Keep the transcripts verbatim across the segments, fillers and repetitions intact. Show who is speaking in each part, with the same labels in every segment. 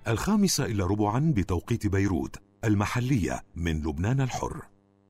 Speaker 1: الخامسة إلا ربعا بتوقيت بيروت، المحلية من لبنان الحر.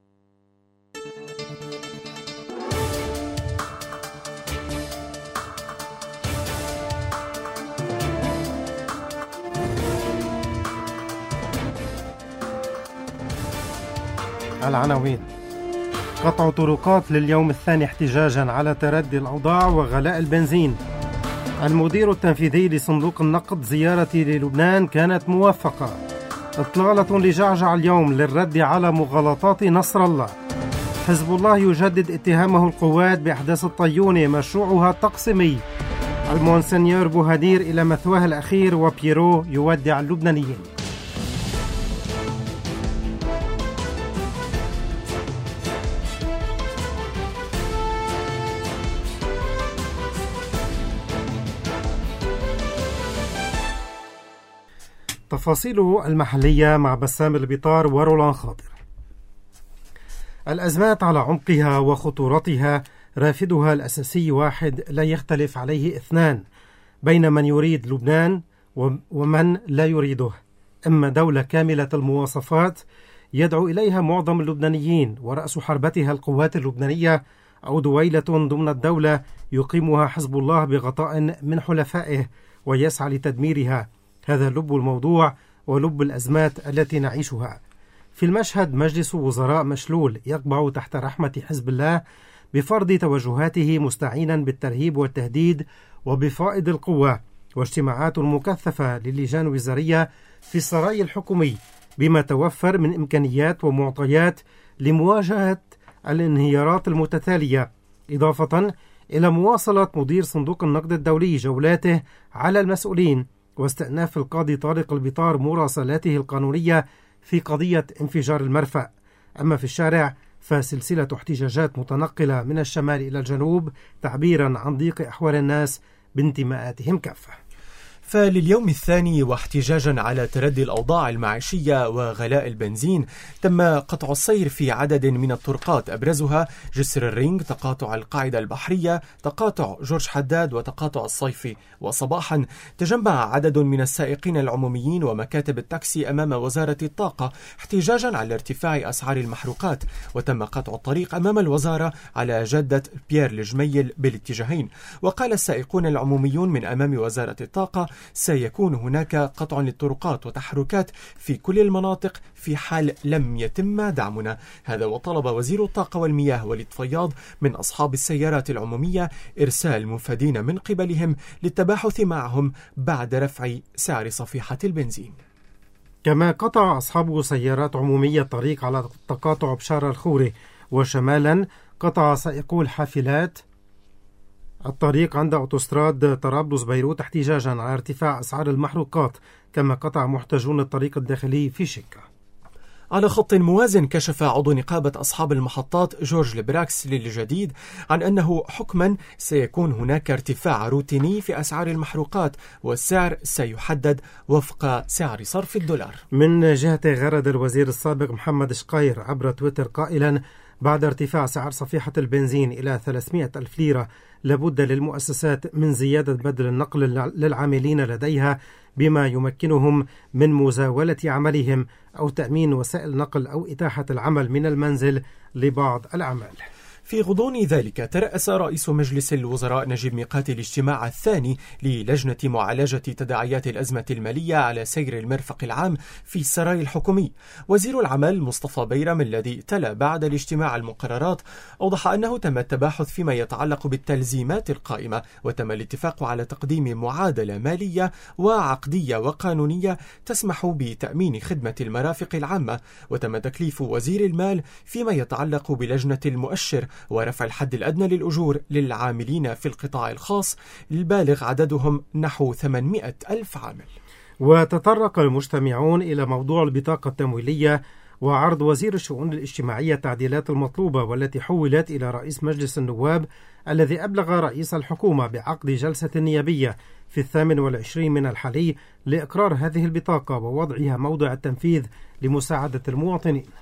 Speaker 2: العناوين: قطع طرقات لليوم الثاني احتجاجا على تردي الأوضاع وغلاء البنزين. المدير التنفيذي لصندوق النقد: زيارتي للبنان كانت موفقة. إطلالة لجعجع اليوم للرد على مغالطات نصر الله. حزب الله يجدد اتهامه القوات بأحداث الطيونة مشروعها تقسيمي. المونسنيور بوهدير إلى مثواه الأخير، وبيرو يودع اللبنانيين. تفاصيله المحلية مع بسام البطار ورولان خاطر. الأزمات على عمقها وخطورتها رافدها الأساسي واحد لا يختلف عليه اثنان بين من يريد لبنان ومن لا يريده. إما دولة كاملة المواصفات يدعو إليها معظم اللبنانيين ورأس حربتها القوات اللبنانية، أو دويلة ضمن الدولة يقيمها حزب الله بغطاء من حلفائه ويسعى لتدميرها. هذا لب الموضوع ولب الأزمات التي نعيشها. في المشهد مجلس وزراء مشلول يقبع تحت رحمة حزب الله بفرض توجهاته مستعينا بالترهيب والتهديد وبفائض القوة، واجتماعات مكثفة للجان وزارية في السراي الحكومي بما توفر من إمكانيات ومعطيات لمواجهة الانهيارات المتتالية، إضافة إلى مواصلة مدير صندوق النقد الدولي جولاته على المسؤولين، واستئناف القاضي طارق البطار مراسلاته القانونية في قضية انفجار المرفأ. أما في الشارع فسلسلة احتجاجات متنقلة من الشمال إلى الجنوب تعبيرا عن ضيق أحوال الناس بانتماءاتهم كافة.
Speaker 3: فلليوم الثاني واحتجاجا على تردي الأوضاع المعيشية وغلاء البنزين تم قطع السير في عدد من الطرقات، أبرزها جسر الرينج، تقاطع القاعدة البحرية، تقاطع جورج حداد، وتقاطع الصيفي. وصباحا تجمع عدد من السائقين العموميين ومكاتب التاكسي أمام وزارة الطاقة احتجاجا على ارتفاع أسعار المحروقات، وتم قطع الطريق أمام الوزارة على جادة بيير الجميل بالاتجاهين. وقال السائقون العموميون من أمام وزارة الطاقة سيكون هناك قطع للطرقات وتحركات في كل المناطق في حال لم يتم دعمنا. هذا وطلب وزير الطاقة والمياه وليد فياض من أصحاب السيارات العمومية إرسال مفادين من قبلهم للتباحث معهم بعد رفع سعر صفيحة البنزين.
Speaker 2: كما قطع أصحاب سيارات عمومية الطريق على تقاطع بشار الخوري، وشمالا قطع سائقو الحافلات الطريق عند أوتوستراد طرابلس بيروت احتجاجا على ارتفاع أسعار المحروقات، كما قطع محتجون الطريق الداخلي في شكا.
Speaker 3: على خط موازن كشف عضو نقابة أصحاب المحطات جورج البراكس للجديد عن أنه حكما سيكون هناك ارتفاع روتيني في أسعار المحروقات، والسعر سيحدد وفق سعر صرف الدولار.
Speaker 2: من جهة غرد الوزير السابق محمد شقير عبر تويتر قائلا: بعد ارتفاع سعر صفيحة البنزين إلى ثلاثمائة ألف ليرة لابد للمؤسسات من زيادة بدل النقل للعاملين لديها بما يمكنهم من مزاولة عملهم أو تأمين وسائل نقل أو إتاحة العمل من المنزل لبعض الأعمال.
Speaker 3: في غضون ذلك ترأس رئيس مجلس الوزراء نجيب ميقاتي الاجتماع الثاني للجنة معالجة تداعيات الأزمة المالية على سير المرفق العام في السراي الحكومي. وزير العمل مصطفى بيرم الذي تلا بعد الاجتماع المقررات أوضح أنه تم التباحث فيما يتعلق بالتلزيمات القائمة، وتم الاتفاق على تقديم معادلة مالية وعقدية وقانونية تسمح بتأمين خدمة المرافق العامة، وتم تكليف وزير المال فيما يتعلق بلجنة المؤشر ورفع الحد الأدنى للأجور للعاملين في القطاع الخاص البالغ عددهم نحو ثمانمائة ألف عامل.
Speaker 2: وتطرق المجتمعون إلى موضوع البطاقة التمويلية وعرض وزير الشؤون الاجتماعية التعديلات المطلوبة والتي حولت إلى رئيس مجلس النواب، الذي أبلغ رئيس الحكومة بعقد جلسة نيابية في الثامن والعشرين من الحالي لإقرار هذه البطاقة ووضعها موضع التنفيذ لمساعدة المواطنين.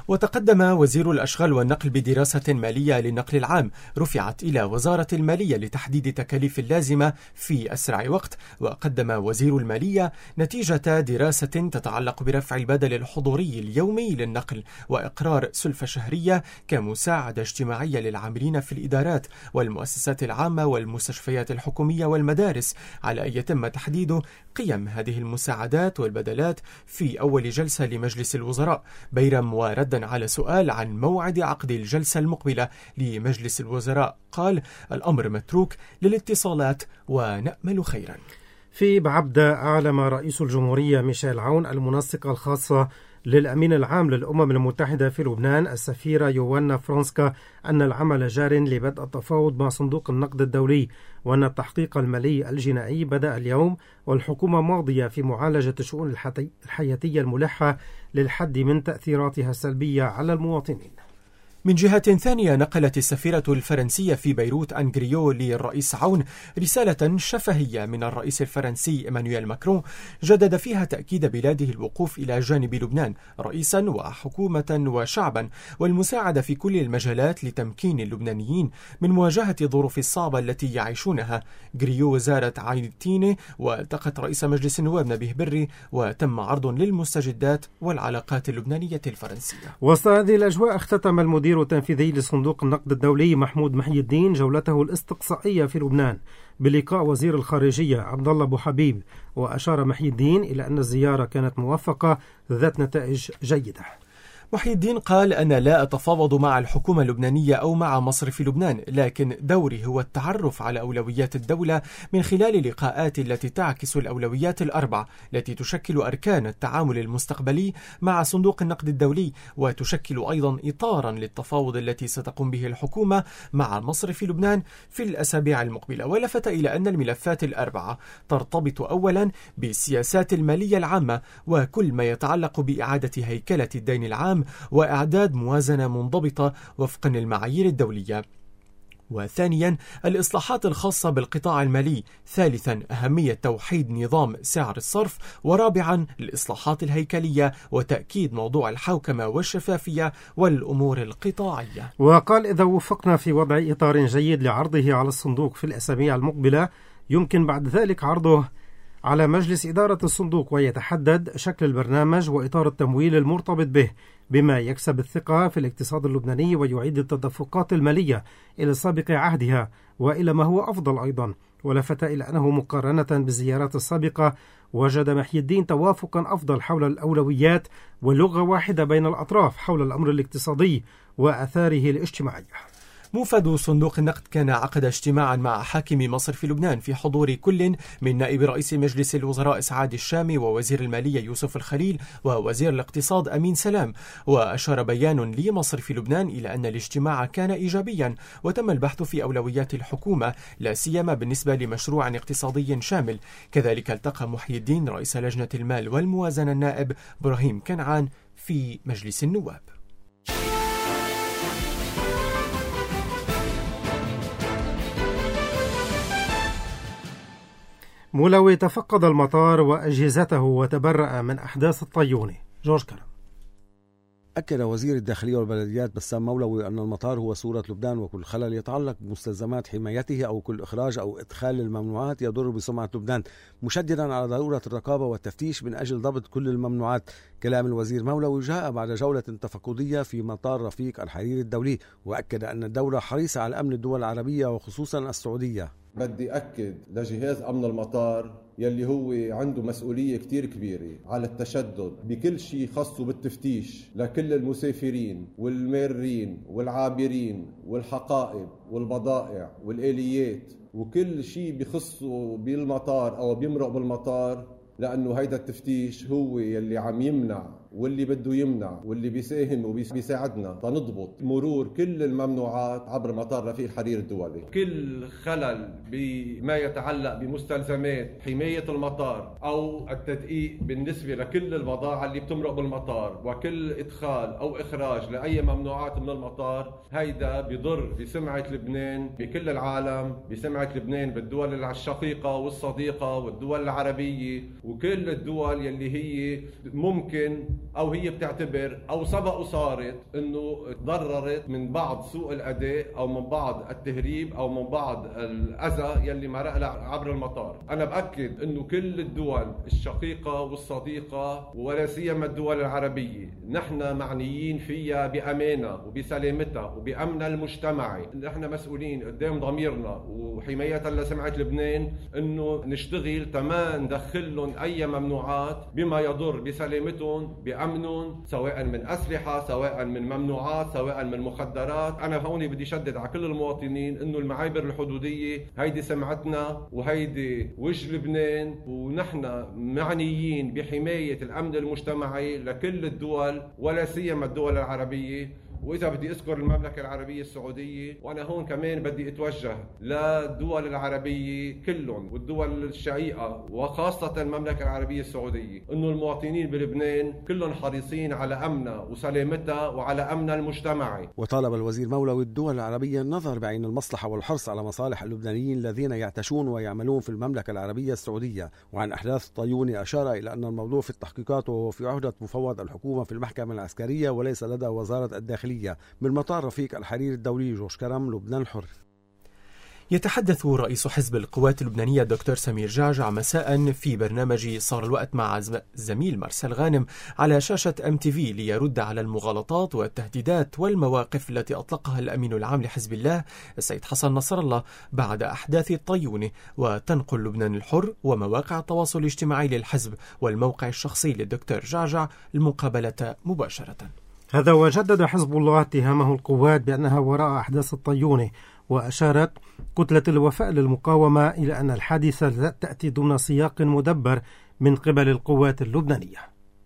Speaker 3: وتقدم وزير الأشغال والنقل بدراسة مالية للنقل العام رفعت إلى وزارة المالية لتحديد تكاليف اللازمة في أسرع وقت. وقدم وزير المالية نتيجة دراسة تتعلق برفع البدل الحضوري اليومي للنقل وإقرار سلفة شهرية كمساعدة اجتماعية للعاملين في الإدارات والمؤسسات العامة والمستشفيات الحكومية والمدارس، على أن يتم تحديد قيم هذه المساعدات والبدلات في أول جلسة لمجلس الوزراء، بيرم وردا على سؤال عن موعد عقد الجلسة المقبلة لمجلس الوزراء قال: الأمر متروك للاتصالات ونأمل خيرا.
Speaker 2: في بعبدة أعلن رئيس الجمهورية ميشيل عون المنسقة الخاصة للأمين العام للأمم المتحدة في لبنان السفيرة يوانا فرانسكا أن العمل جار لبدء التفاوض مع صندوق النقد الدولي، وأن التحقيق المالي الجنائي بدأ اليوم، والحكومة ماضية في معالجة الشؤون الحياتية الملحة للحد من تأثيراتها السلبية على المواطنين.
Speaker 3: من جهة ثانية، نقلت السفيرة الفرنسية في بيروت أنغريو للرئيس عون رسالة شفهية من الرئيس الفرنسي إيمانويل ماكرون جدد فيها تأكيد بلاده الوقوف إلى جانب لبنان رئيسا وحكومة وشعبا، والمساعدة في كل المجالات لتمكين اللبنانيين من مواجهة الظروف الصعبة التي يعيشونها. غريو زارت عايدتيني والتقت رئيس مجلس النواب نبيه بري، وتم عرض للمستجدات والعلاقات اللبنانية الفرنسية.
Speaker 2: وسط هذه الأجواء اختتم المدير التنفيذي لصندوق النقد الدولي محمود محي الدين جولته الاستقصائية في لبنان بلقاء وزير الخارجية عبد الله أبو حبيب، وأشار محي الدين إلى أن الزيارة كانت موفقة ذات نتائج جيدة.
Speaker 3: محي الدين قال: أنا لا أتفاوض مع الحكومة اللبنانية أو مع مصرف لبنان، لكن دوري هو التعرف على أولويات الدولة من خلال لقاءات التي تعكس الأولويات الأربع التي تشكل أركان التعامل المستقبلي مع صندوق النقد الدولي، وتشكل أيضا إطارا للتفاوض التي ستقوم به الحكومة مع مصرف لبنان في الأسابيع المقبلة. ولفت إلى أن الملفات الأربعة ترتبط أولا بالسياسات المالية العامة وكل ما يتعلق بإعادة هيكلة الدين العام وإعداد موازنة منضبطة وفقا للمعايير الدولية، وثانيا الإصلاحات الخاصة بالقطاع المالي، ثالثا أهمية توحيد نظام سعر الصرف، ورابعا الإصلاحات الهيكلية وتأكيد موضوع الحوكمة والشفافية والأمور القطاعية.
Speaker 2: وقال: إذا وفقنا في وضع إطار جيد لعرضه على الصندوق في الأسابيع المقبلة يمكن بعد ذلك عرضه على مجلس إدارة الصندوق، ويتحدد شكل البرنامج وإطار التمويل المرتبط به، بما يكسب الثقة في الاقتصاد اللبناني ويعيد التدفقات المالية إلى سابق عهدها وإلى ما هو أفضل أيضا. ولفت إلى أنه مقارنة بالزيارات السابقة وجد محي الدين توافقا أفضل حول الأولويات ولغة واحدة بين الأطراف حول الأمر الاقتصادي وأثاره الاجتماعي.
Speaker 3: موفد صندوق النقد كان عقد اجتماعا مع حاكم مصر في لبنان في حضور كل من نائب رئيس مجلس الوزراء سعاد الشامي ووزير المالية يوسف الخليل ووزير الاقتصاد أمين سلام. وأشار بيان لمصر في لبنان إلى أن الاجتماع كان إيجابيا وتم البحث في أولويات الحكومة لا سيما بالنسبة لمشروع اقتصادي شامل. كذلك التقى محي الدين رئيس لجنة المال والموازنة النائب إبراهيم كنعان في مجلس النواب.
Speaker 2: مولوي تفقد المطار وأجهزته وتبرأ من أحداث الطيونة. جورج كرم.
Speaker 4: أكد وزير الداخلية والبلديات بسام مولوي أن المطار هو صورة لبنان، وكل خلل يتعلق بمستلزمات حمايته أو كل إخراج أو إدخال الممنوعات يضر بسمعة لبنان، مشددا على ضرورة الرقابة والتفتيش من أجل ضبط كل الممنوعات. كلام الوزير مولوي جاء بعد جولة تفقدية في مطار رفيق الحريري الدولي، وأكد أن الدولة حريصة على أمن الدول العربية وخصوصا السعودية.
Speaker 5: بدي أكد لجهاز أمن المطار يلي هو عنده مسؤولية كتير كبيرة على التشدد بكل شيء خاصه بالتفتيش لكل المسافرين والمارين والعابرين والحقائب والبضائع والآليات وكل شيء بخصه بالمطار أو بيمرق بالمطار، لأنه هيدا التفتيش هو يلي عم يمنع واللي بده يمنع واللي بيساهم وبيساعدنا تنضبط مرور كل الممنوعات عبر مطار رفيق الحريري الدولي. كل خلل بما يتعلق بمستلزمات حماية المطار أو التدقيق بالنسبة لكل البضائع اللي بتمرق بالمطار وكل إدخال أو إخراج لأي ممنوعات من المطار، هيدا بيضر بسمعة لبنان بكل العالم، بسمعة لبنان بالدول الشقيقة والصديقة والدول العربية وكل الدول يلي هي ممكن أو هي بتعتبر أو سبق وصارت أنه تضررت من بعض سوء الأداء أو من بعض التهريب أو من بعض الأذى يلي مرق لها عبر المطار. أنا بأكد أنه كل الدول الشقيقة والصديقة ولا سيما الدول العربية نحن معنيين فيها بأمانة وبسلامتها وبأمنها المجتمعي. نحن مسؤولين قدام ضميرنا وحماية لسمعة لبنان أنه نشتغل تما ندخل لهم أي ممنوعات بما يضر بسلامتهم بأمنهم، سواء من أسلحة سواء من ممنوعات سواء من مخدرات. أنا هوني بدي شدد على كل المواطنين أنه المعابر الحدودية هيدي سمعتنا وهيدي وجه لبنان، ونحن معنيين بحماية الأمن المجتمعي لكل الدول ولا سيما الدول العربية. وإذا بدي أذكر المملكة العربية السعودية، وأنا هون كمان بدي أتوجه للدول العربية كلهم والدول الشقيقة وخاصة المملكة العربية السعودية، إنه المواطنين بلبنان كلهم حريصين على أمنها وسلامتها وعلى أمنها المجتمعي.
Speaker 4: وطالب الوزير مولوي الدول العربية النظر بعين المصلحة والحرص على مصالح اللبنانيين الذين يعتشون ويعملون في المملكة العربية السعودية. وعن أحداث الطيوني أشار إلى أن الموضوع في التحقيقات وهو في عهدة مفوض الحكومة في المحكمة العسكرية وليس لدى وزارة الداخلية. من مطار رفيق الحرير الدولي جورج كرم، لبنان الحر.
Speaker 3: يتحدث رئيس حزب القوات اللبنانية الدكتور سمير جعجع مساء في برنامج صار الوقت مع الزميل مارسيل غانم على شاشة أم تي في ليرد على المغالطات والتهديدات والمواقف التي أطلقها الأمين العام لحزب الله السيد حسن نصر الله بعد أحداث الطيونة. وتنقل لبنان الحر ومواقع التواصل الاجتماعي للحزب والموقع الشخصي للدكتور جعجع المقابلة مباشرة.
Speaker 2: هذا وجدد حزب الله اتهامه القوات بأنها وراء أحداث الطيونة، وأشارت كتلة الوفاء للمقاومة إلى أن الحادثة تأتي ضمن سياق مدبر من قبل القوات اللبنانية.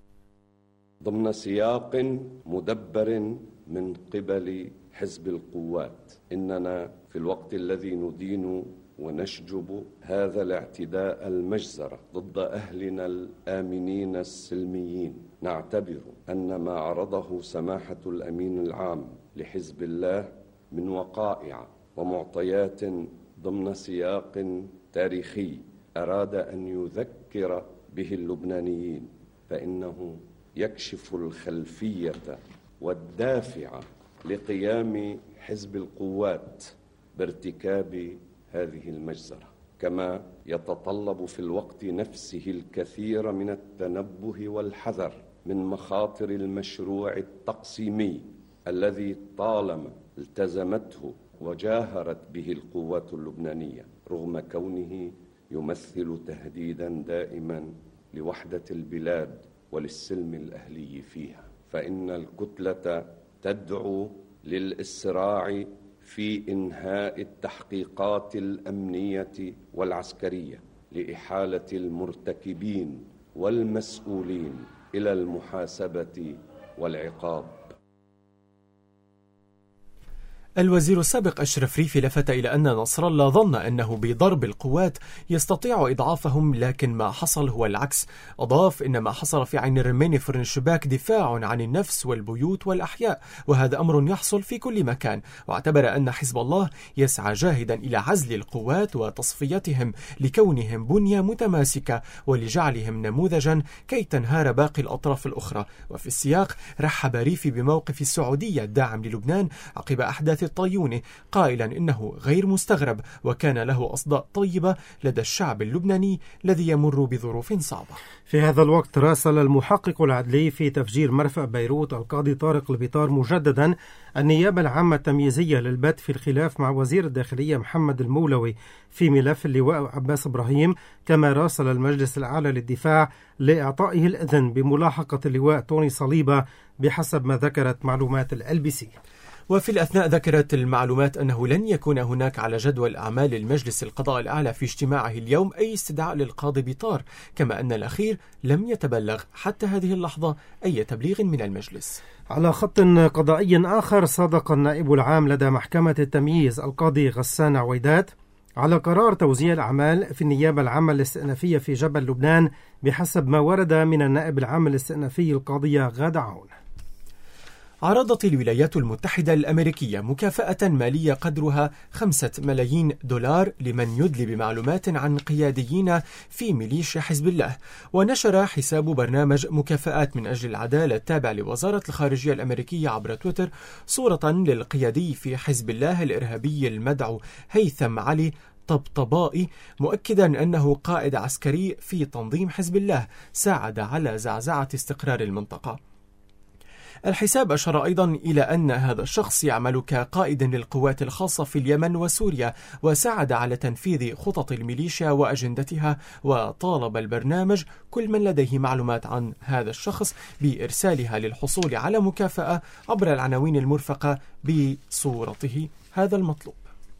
Speaker 6: ضمن سياق مدبر من قبل حزب القوات، إننا في الوقت الذي ندين ونشجب هذا الاعتداء المجزرة ضد أهلنا الآمنين السلميين، نعتبر أن ما عرضه سماحة الأمين العام لحزب الله من وقائع ومعطيات ضمن سياق تاريخي أراد أن يذكر به اللبنانيين، فإنه يكشف الخلفية والدافع لقيام حزب القوات بارتكاب هذه المجزرة، كما يتطلب في الوقت نفسه الكثير من التنبه والحذر من مخاطر المشروع التقسيمي الذي طالما التزمته وجاهرت به القوات اللبنانية، رغم كونه يمثل تهديدا دائما لوحدة البلاد وللسلم الأهلي فيها. فإن الكتلة تدعو للإسراع في إنهاء التحقيقات الأمنية والعسكرية لإحالة المرتكبين والمسؤولين إلى المحاسبة والعقاب.
Speaker 3: الوزير السابق أشرف ريفي لفت إلى أن نصر الله ظن أنه بضرب القوات يستطيع إضعافهم، لكن ما حصل هو العكس. أضاف إن ما حصل في عين الرماني فرن الشباك دفاع عن النفس والبيوت والأحياء، وهذا أمر يحصل في كل مكان. واعتبر أن حزب الله يسعى جاهدا إلى عزل القوات وتصفيتهم لكونهم بنية متماسكة ولجعلهم نموذجا كي تنهار باقي الأطراف الأخرى. وفي السياق رحب ريفي بموقف السعودية الداعم للبنان عقب أحداث الطيونة، قائلا إنه غير مستغرب وكان له أصداء طيبة لدى الشعب اللبناني الذي يمر بظروف صعبة.
Speaker 2: في هذا الوقت راسل المحقق العدلي في تفجير مرفأ بيروت القاضي طارق البيطار مجددا النيابة العامة التمييزية للبت في الخلاف مع وزير الداخلية محمد المولوي في ملف اللواء عباس إبراهيم، كما راسل المجلس الأعلى للدفاع لإعطائه الإذن بملاحقة اللواء توني صليبة بحسب ما ذكرت معلومات ال بي سي.
Speaker 3: وفي الأثناء ذكرت المعلومات أنه لن يكون هناك على جدول أعمال المجلس القضاء الأعلى في اجتماعه اليوم أي استدعاء للقاضي بيطار، كما أن الأخير لم يتبلغ حتى هذه اللحظة أي تبليغ من المجلس.
Speaker 2: على خط قضائي آخر، صادق النائب العام لدى محكمة التمييز القاضي غسان عويدات على قرار توزيع الأعمال في النيابة العامة الاستئنافية في جبل لبنان بحسب ما ورد من النائب العام الاستئنافي القاضية غادة عون.
Speaker 3: عرضت الولايات المتحدة الأمريكية مكافأة مالية قدرها خمسة ملايين دولار لمن يدلي بمعلومات عن قياديين في ميليشيا حزب الله. ونشر حساب برنامج مكافآت من أجل العدالة التابع لوزارة الخارجية الأمريكية عبر تويتر صورة للقيادي في حزب الله الإرهابي المدعو هيثم علي طبطبائي، مؤكدا أنه قائد عسكري في تنظيم حزب الله ساعد على زعزعة استقرار المنطقة. الحساب أشار أيضا إلى أن هذا الشخص يعمل كقائد للقوات الخاصة في اليمن وسوريا، وساعد على تنفيذ خطط الميليشيا وأجندتها، وطالب البرنامج كل من لديه معلومات عن هذا الشخص بإرسالها للحصول على مكافأة عبر العناوين المرفقة بصورته. هذا المطلوب.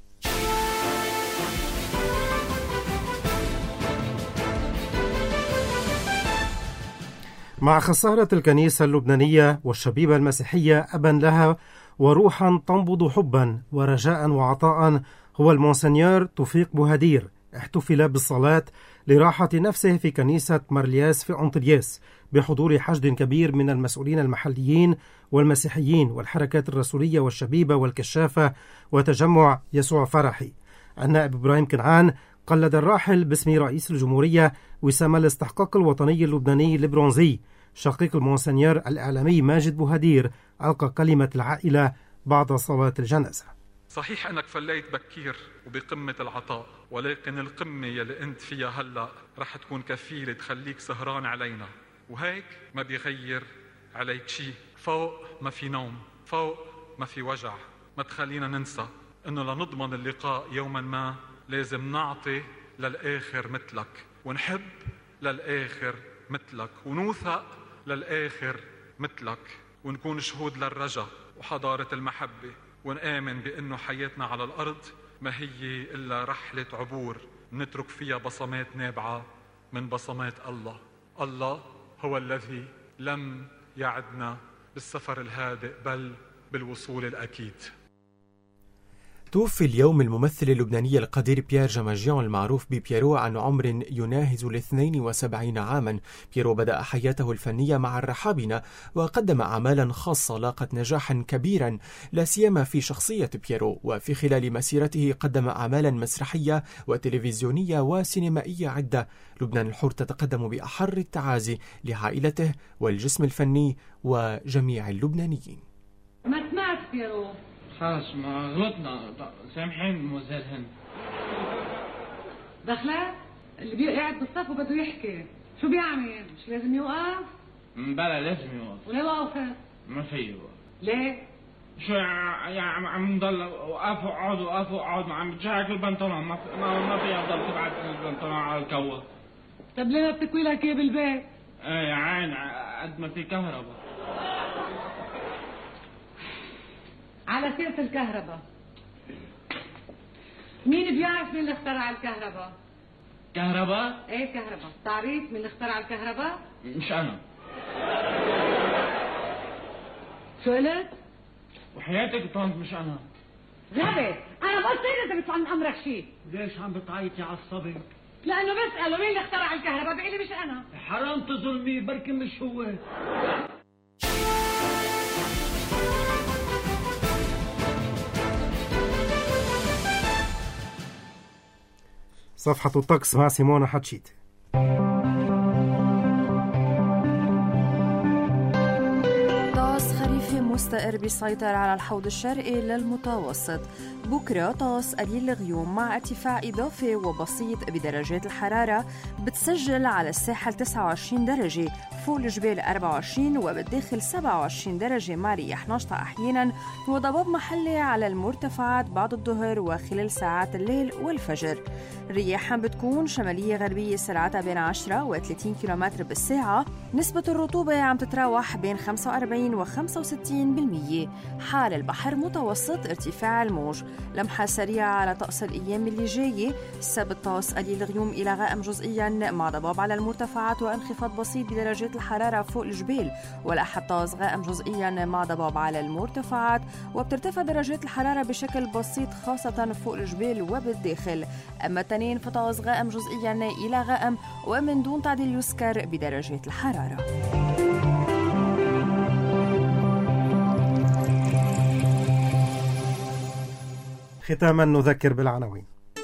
Speaker 2: مع خسارة الكنيسة اللبنانية والشبيبة المسيحية أبا لها وروحا تنبض حبا ورجاء وعطاء هو المونسنيور توفيق بوهدير، احتفل بالصلاة لراحة نفسه في كنيسة مارلياس في أنطلياس بحضور حشد كبير من المسؤولين المحليين والمسيحيين والحركات الرسولية والشبيبة والكشافة وتجمع يسوع فرحي. النائب إبراهيم كنعان قلد الراحل باسم رئيس الجمهورية وسام الاستحقاق الوطني اللبناني البرونزي. شقيق المونسنيور الإعلامي ماجد بوهدير ألقى كلمة العائلة بعد صلاة الجنازة.
Speaker 7: صحيح أنك فليت بكير وبقمة العطاء، ولكن القمة يلي أنت فيها هلأ رح تكون كفيلة تخليك سهران علينا، وهيك ما بيغير عليك شيء. فوق ما في نوم، فوق ما في وجع. ما تخلينا ننسى أنه لنضمن اللقاء يوما ما لازم نعطي للآخر مثلك، ونحب للآخر مثلك، ونوثق للآخر مثلك، ونكون شهود للرجاء وحضارة المحبة، ونآمن بأنه حياتنا على الأرض ما هي إلا رحلة عبور نترك فيها بصمات نابعة من بصمات الله. الله هو الذي لم يعدنا بالسفر الهادئ بل بالوصول الأكيد.
Speaker 3: توفي اليوم الممثل اللبناني القدير بيير جاماجيان المعروف ببييرو عن عمر يناهز الاثنين وسبعين عاما. بييرو بدأ حياته الفنية مع الرحابنة وقدم أعمالا خاصة لاقت نجاحا كبيرا لا سيما في شخصية بييرو، وفي خلال مسيرته قدم أعمالا مسرحية وتلفزيونية وسينمائية عدة. لبنان الحر تتقدم بأحر التعازي لعائلته والجسم الفني وجميع اللبنانيين.
Speaker 8: ما سمعت بييرو؟
Speaker 9: خلاص ما غلطنا، سامحين موزيل هند.
Speaker 8: دخلت اللي بيقعد بالصف وبده يحكي شو بيعمل؟ مش لازم يوقف؟
Speaker 9: بلا لازم يوقف.
Speaker 8: وليه واقف؟
Speaker 9: ما في يوقف.
Speaker 8: ليه؟
Speaker 9: شو يعني عم نضل وقفوا قعدوا وقفوا قعدوا عم بتشعك البنطلون، ما في ما في افضل تبعت البنطلون على الكوة.
Speaker 8: طب ليه ما بتكوي لك اياه بالبيت؟
Speaker 9: ايه يا عين قد ما في كهرباء.
Speaker 8: على سيرة الكهرباء، مين بيعرف مين اللي اخترع الكهرباء؟
Speaker 9: كهرباء؟
Speaker 8: ايه كهرباء، تعريف مين اللي اخترع الكهرباء؟
Speaker 9: مش انا.
Speaker 8: شو قلت؟
Speaker 9: وحياتك طنط مش انا.
Speaker 8: غبي، انا ما قلت لك اذا بيطلع من امرك شيء.
Speaker 9: ليش عم بتعيطي على الصبي؟
Speaker 8: لانه بسأله مين اللي اخترع الكهرباء بيقول لي مش انا.
Speaker 9: حرام تظلمي، بركي مش هو.
Speaker 2: صفحة الطقس مع سيمونا حتشيت.
Speaker 10: طقس خريفي مستقر بيسيطر على الحوض الشرقي للمتوسط. بكرة طقس قليل الغيوم مع ارتفاع إضافي وبسيط بدرجات الحرارة، بتسجل على الساحل تسعة وعشرين درجة، فوق الجبال أربعة وعشرين، وبالداخل سبعة وعشرين درجة مع رياح نشطة أحيانا وضباب محلي على المرتفعات بعد الظهر وخلال ساعات الليل والفجر. الرياح بتكون شمالية غربية سرعتها بين عشرة و ثلاثين كيلومتر بالساعة. نسبة الرطوبة عم تتراوح بين خمسة وأربعين و خمسة وستين بالمية. حال البحر متوسط ارتفاع الموج. لمحة سريعة على طقس الأيام اللي جاية. السبت طقس قليل غيوم إلى غائم جزئيا مع ضباب على المرتفعات وانخفاض بسيط بدرجات الحرارة فوق الجبال. والأحد طقس غائم جزئيا مع ضباب على المرتفعات، وبترتفع درجات الحرارة بشكل بسيط خاصة فوق الجبال وبالداخل. أما التنين فطقس غائم جزئيا إلى غائم ومن دون تعديل يسكر بدرجات الحرارة.
Speaker 2: ختاما نذكر بالعناوين.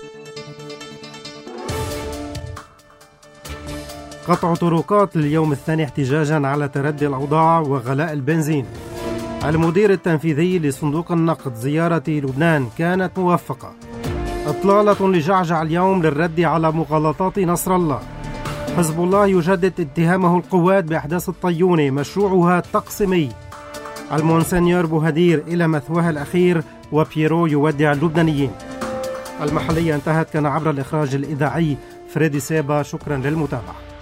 Speaker 2: قطع طرقات لليوم الثاني احتجاجا على تردي الأوضاع وغلاء البنزين. المدير التنفيذي لصندوق النقد: زيارة لبنان كانت موفقة. إطلالة لجعجع اليوم للرد على مغالطات نصر الله. حزب الله يجدد اتهامه القوات بأحداث الطيونة مشروعها تقسيمي. المونسنيور بوهدير إلى مثواها الأخير، وبييرو يودع اللبنانيين. المحلية انتهت كان عبر الإخراج الإذاعي فريدي سيبا. شكرا للمتابعة.